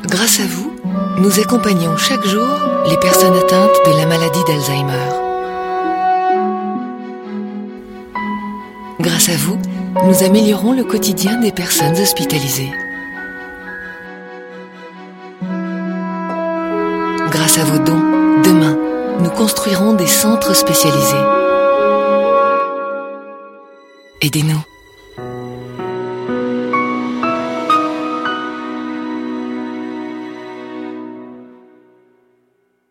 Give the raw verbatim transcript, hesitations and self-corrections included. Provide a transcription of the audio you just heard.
Grâce à vous, nous accompagnons chaque jour les personnes atteintes de la maladie d'Alzheimer. Grâce à vous, nous améliorons le quotidien des personnes hospitalisées. Grâce à vos dons, demain, nous construirons des centres spécialisés. Aidez-nous.